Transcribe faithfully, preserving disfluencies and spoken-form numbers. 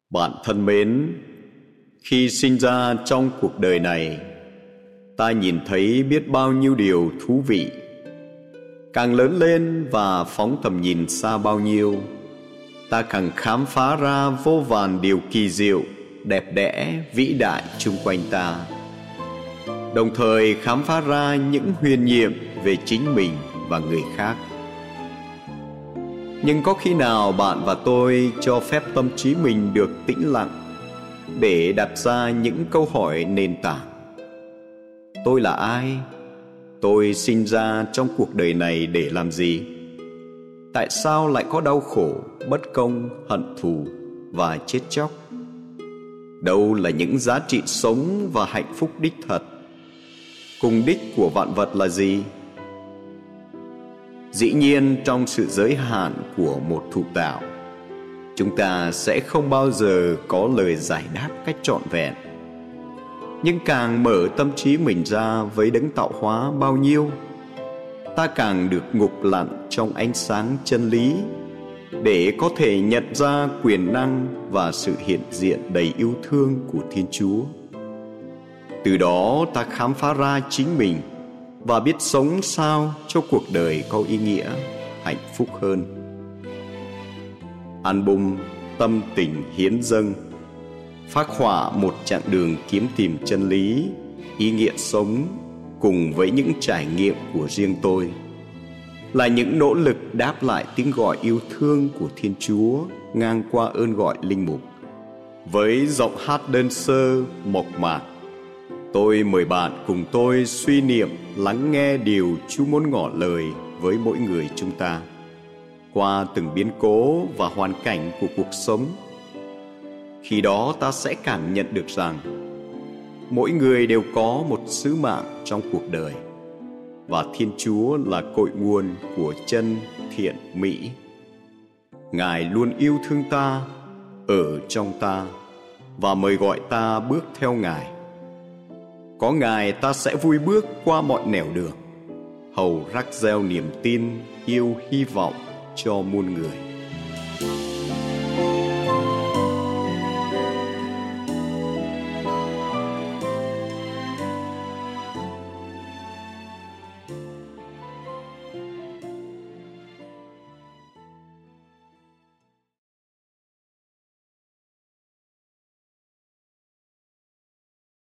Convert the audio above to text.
Bạn thân mến, khi sinh ra trong cuộc đời này, ta nhìn thấy biết bao nhiêu điều thú vị. Càng lớn lên và phóng tầm nhìn xa bao nhiêu, ta càng khám phá ra vô vàn điều kỳ diệu, đẹp đẽ, vĩ đại chung quanh ta. Đồng thời khám phá ra những huyền nhiệm về chính mình và người khác. Nhưng có khi nào bạn và tôi cho phép tâm trí mình được tĩnh lặng để đặt ra những câu hỏi nền tảng? Tôi là ai? Tôi sinh ra trong cuộc đời này để làm gì? Tại sao lại có đau khổ, bất công, hận thù và chết chóc? Đâu là những giá trị sống và hạnh phúc đích thật? Cùng đích của vạn vật là gì? Dĩ nhiên, trong sự giới hạn của một thụ tạo, chúng ta sẽ không bao giờ có lời giải đáp cách trọn vẹn. Nhưng càng mở tâm trí mình ra với đấng tạo hóa bao nhiêu, ta càng được ngục lặn trong ánh sáng chân lý để có thể nhận ra quyền năng và sự hiện diện đầy yêu thương của Thiên Chúa. Từ đó ta khám phá ra chính mình và biết sống sao cho cuộc đời có ý nghĩa, hạnh phúc hơn. Album Tâm Tình Hiến Dâng phác họa một chặng đường kiếm tìm chân lý, ý nghĩa sống cùng với những trải nghiệm của riêng tôi, là những nỗ lực đáp lại tiếng gọi yêu thương của Thiên Chúa ngang qua ơn gọi linh mục. Với giọng hát đơn sơ, mộc mạc, tôi mời bạn cùng tôi suy niệm, lắng nghe điều Chúa muốn ngỏ lời với mỗi người chúng ta qua từng biến cố và hoàn cảnh của cuộc sống. Khi đó ta sẽ cảm nhận được rằng mỗi người đều có một sứ mạng trong cuộc đời, và Thiên Chúa là cội nguồn của chân thiện mỹ. Ngài luôn yêu thương ta, ở trong ta và mời gọi ta bước theo Ngài. Có Ngài, ta sẽ vui bước qua mọi nẻo đường, hầu rắc gieo niềm tin, yêu, hy vọng cho muôn người.